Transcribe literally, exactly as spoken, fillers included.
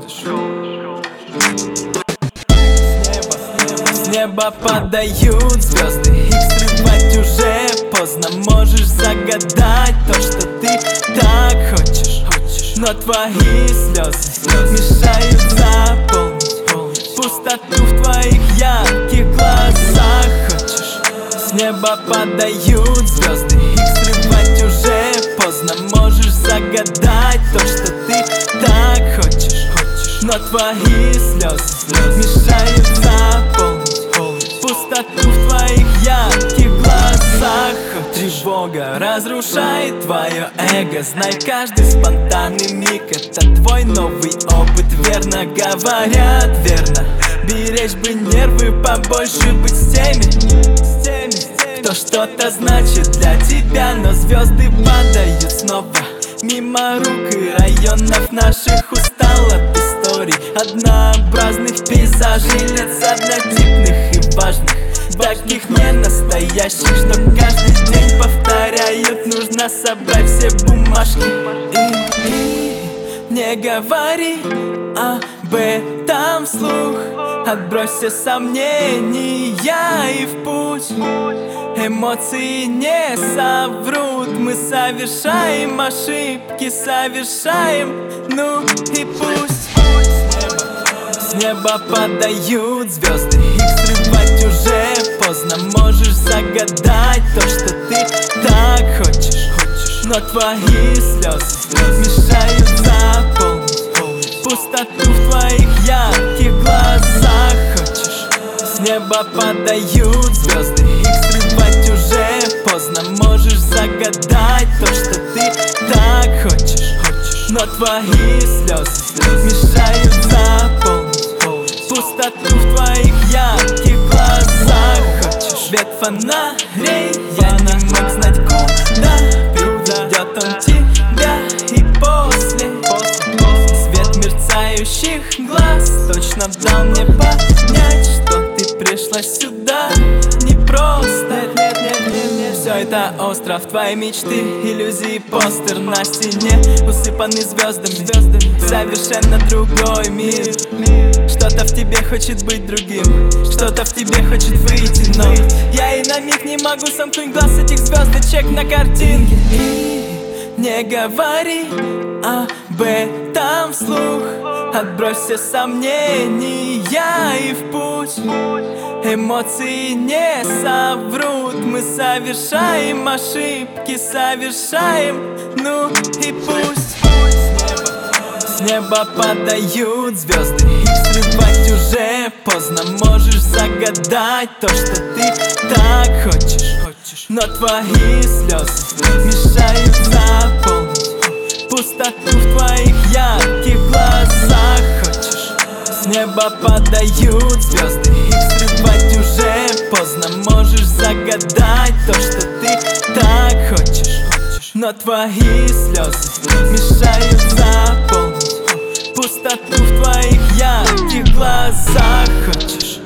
холодишь. С неба падают звезды, их срывать уже поздно. Можешь загадать то, что ты так хочешь, но твои слезы мешают заполнить пустоту в твоих ярких глазах. Хочешь, с неба падают звезды, их срывать уже поздно. Можешь загадать то, что ты так хочешь, но твои слезы мешают заполнить пустоту в твоих ярких глазах. Тревога разрушает твое эго. Знай, каждый спонтанный миг — это твой новый опыт. Верно говорят, верно. Беречь бы нервы, побольше быть с теми, кто что-то значит для тебя. Но звезды падают снова мимо рук и районов наших. Устал от историй, однообразных пейзажей, лиц однотипных и важных, таких не настоящих, что каждый день повторяют. Нужно собрать все бумажки и, и не говори об этом вслух. Отбрось все сомнения и в путь. Эмоции не соврут. Мы совершаем ошибки, совершаем, ну и пусть. С неба падают звезды, их срывать уже поздно. Можешь загадать то, что ты так хочешь, но твои слезы мешают заполнить пустоту в твоих ярких глазах. Хочешь, с неба падают звезды, их срывать уже поздно. Можешь загадать то, что ты так хочешь, но твои слезы мешают заполнить пустоту в твоих ярких глазах. Хочешь, свет фонарей, я не мог знать, куда приведет он тебя. И после, после свет мерцающих глаз точно дал мне понять, что ты пришла сюда не просто. Нет, нет, нет, нет, нет. Все это остров твоей мечты, иллюзии, постер на стене, усыпанный звездами, звездами. Совершенно другой мир. Что-то в тебе хочет быть другим, что-то в тебе хочет выйти, но я и на миг не могу сомкнуть глаз этих звездочек на картинке. И не говори об этом вслух. Отбрось все сомнения и в путь. Эмоции не соврут. Мы совершаем ошибки, совершаем, ну и пусть. С неба падают звезды, их срывать уже поздно. Можешь загадать то, что ты так хочешь, но твои слезы мешают заполнить пустоту в твоих ярких глазах. Хочешь, с неба падают звезды, их срывать уже поздно. Можешь загадать то, что ты так хочешь, но твои слезы мешают заполнить пустоту в твоих ярких глазах. Хочешь.